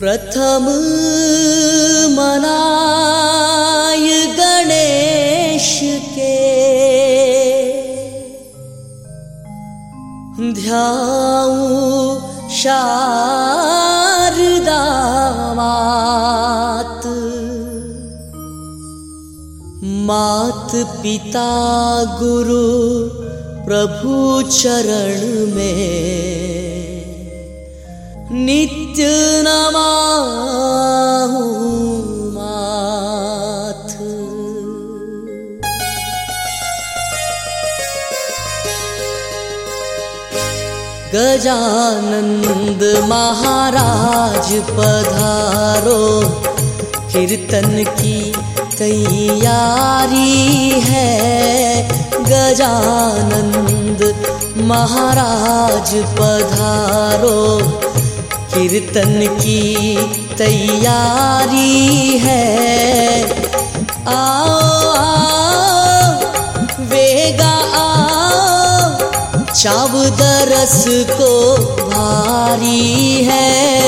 प्रथम मनाय गणेश के, ध्याऊं शारदा मात। मात पिता गुरु प्रभु चरण में, नित्य नमाहूं मात। गजानंद महाराज पधारो, कीर्तन की तैयारी है। गजानंद महाराज पधारो, कीर्तन की तैयारी है। आओ आओ वेगा आओ, चावद रस को भारी है।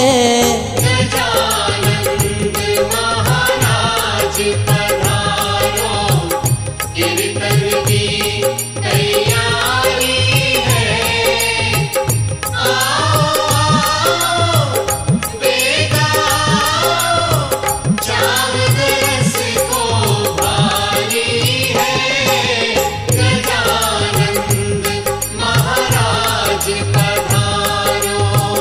गजानंद महाराज पधारो, कीर्तन की तैयारी है। आओ आओ वेगा आओ, चावद रस को भारी है। गजानंद महाराज पधारो।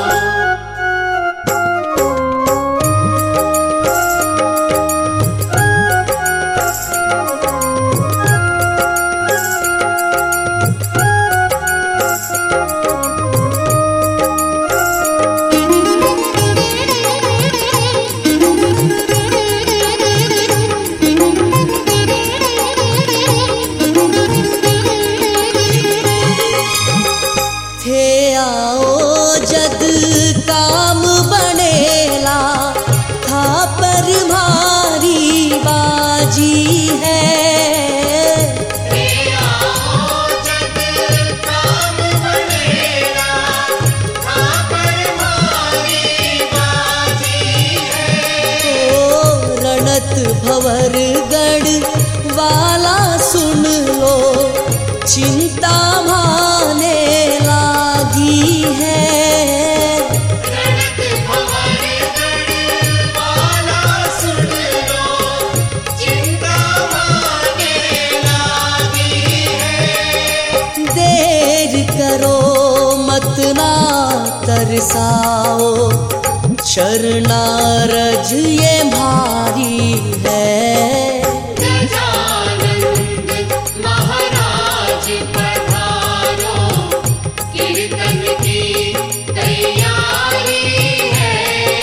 थे आओ जद काम बनेला, था पर भारी बाजी है। जग काम बनेला, था पर भारी बाजी है। ओ रणत भंवर गढ़ वाला सुन लो, चिंता भाने लागी है। रणत भंवर गढ़ वाला सुन लो, चिंता भाने लागी है। देर करो मत ना तरसाओ, चरणारज ये भारी है। गजानंद महाराज पधारो, कीर्तन की तैयारी है।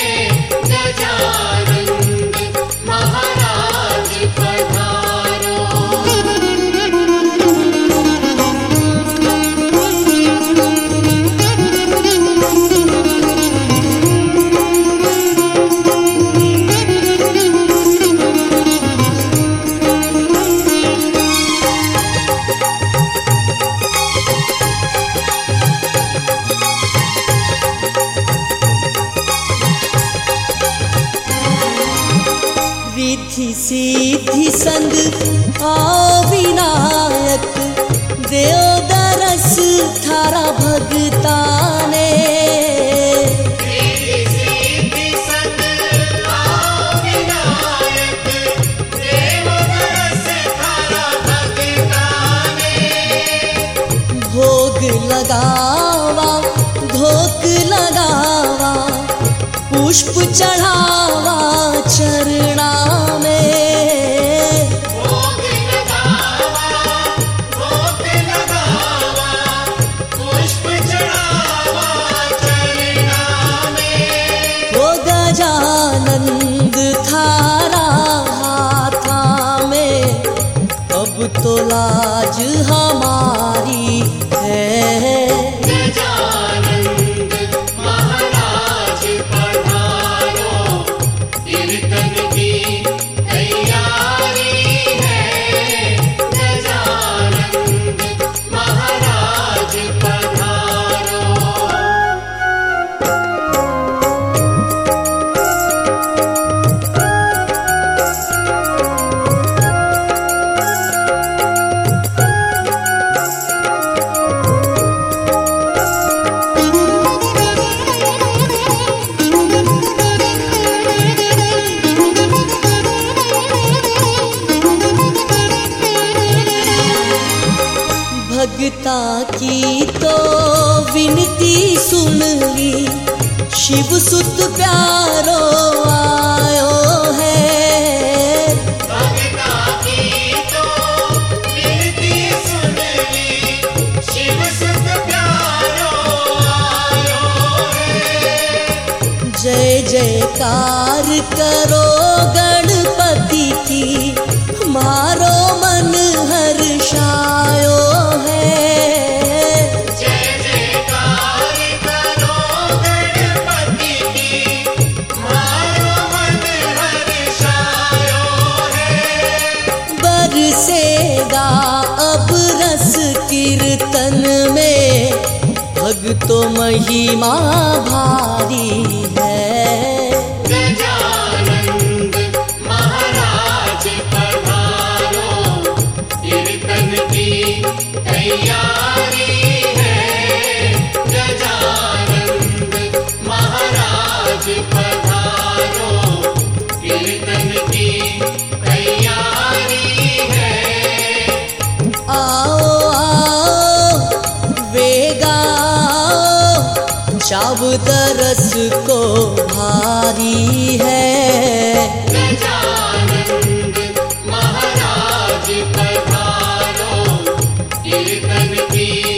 गजानंद महाराज पधारो। रिद्धि सिद्धि संग आओ विनायक, देव दरस थारा भगताने। रिद्धि सिद्धि संग आओ विनायक, देव दरस थारा भगताने। भोग लगावा धोक लगावा, पुष्प चढ़ावा चरणा में। भोग लगावा, भोग लगावा, पुष्प चढ़ावा चरणा में। वो गजानंद थारा हाथा में, अब तो लाज हमारी है। गजानंद महाराज पधारो, कीर्तन की तैयारी है। गजानंद महाराज पधारो। शिव सुत प्यारो आयो है। भगता की तो विनती सुन ली, शिव सुत प्यारो आयो है। जय जयकार करो गणपति की, मारो मन हर्षायो है। जय जयकार करो गणपति की, मारो मन हर्षायो है। बरसेगा अब रस कीर्तन में, भक्तों महिमा भारी है। गजानंद महाराज पधारो, कीर्तन की तैयारी है। गजानंद महाराज पधारो, कीर्तन की तैयारी है। आओ आओ वेगा आओ, चाव तरस को भारी है। गजानंद महाराज पधारो, कीर्तन की